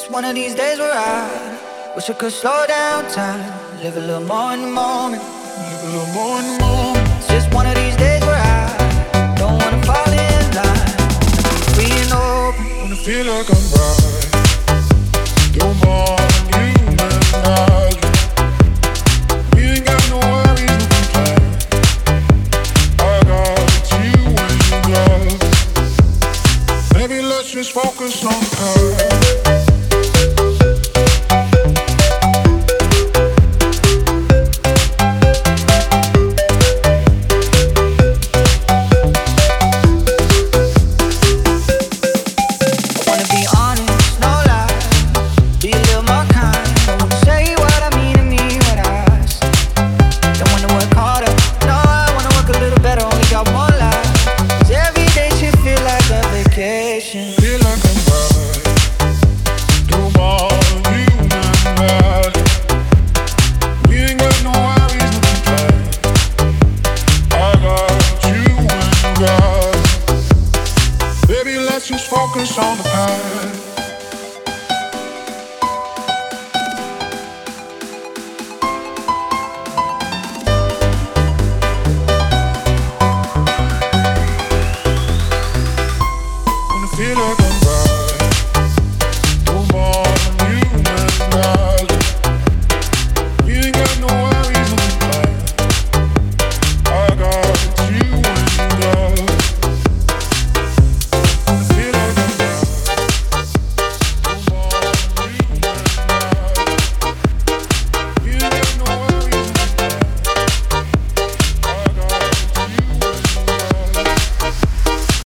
Just one of these days where I wish I could slow down time, live a little more in the moment, live a little more in the moment. It's just one of these days where I don't wanna fall in line, wanna be free and open, wanna feel like I'm right. Don't mind you and I. We ain't got no worries, no complaints. I got you and you got. Maybe let's just focus on the past. Feel like I'm right. Don't mind you and I. We ain't got no worries, no complaints. I got you and you got. Baby, let's just focus on the past. Feel like I'm